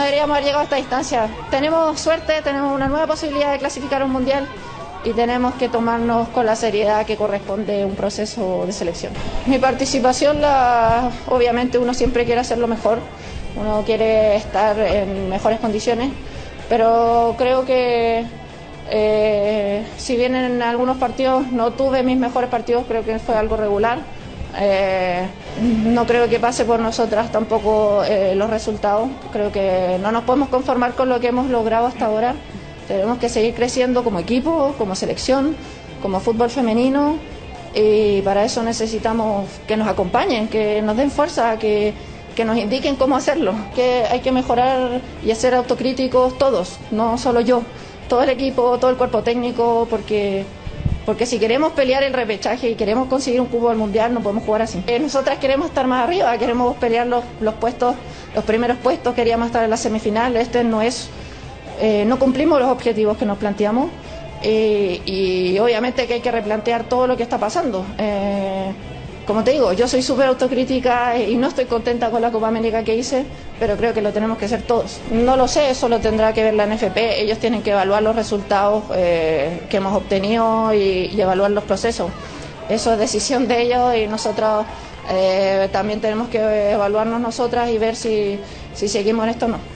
Deberíamos haber llegado a esta distancia. Tenemos suerte, tenemos una nueva posibilidad de clasificar a un mundial y tenemos que tomarnos con la seriedad que corresponde a un proceso de selección. Mi participación, obviamente uno siempre quiere hacerlo mejor, uno quiere estar en mejores condiciones, pero creo que si bien en algunos partidos no tuve mis mejores partidos, creo que fue algo regular. No creo que pase por nosotras tampoco los resultados. Creo que no nos podemos conformar con lo que hemos logrado hasta ahora. Tenemos que seguir creciendo como equipo, como selección, como fútbol femenino, y para eso necesitamos que nos acompañen, que nos den fuerza, que nos indiquen cómo hacerlo, que hay que mejorar y ser autocríticos todos, no solo yo, todo el equipo, todo el cuerpo técnico, porque si queremos pelear el repechaje y queremos conseguir un cupo al mundial, no podemos jugar así. Nosotras queremos estar más arriba, queremos pelear los puestos, los primeros puestos, queríamos estar en la semifinal. No cumplimos los objetivos que nos planteamos, y obviamente que hay que replantear todo lo que está pasando. Como te digo, yo soy súper autocrítica y no estoy contenta con la Copa América que hice, pero creo que lo tenemos que hacer todos. No lo sé, eso lo tendrá que ver la NFP, ellos tienen que evaluar los resultados que hemos obtenido y evaluar los procesos. Eso es decisión de ellos, y nosotros también tenemos que evaluarnos nosotras y ver si seguimos en esto o no.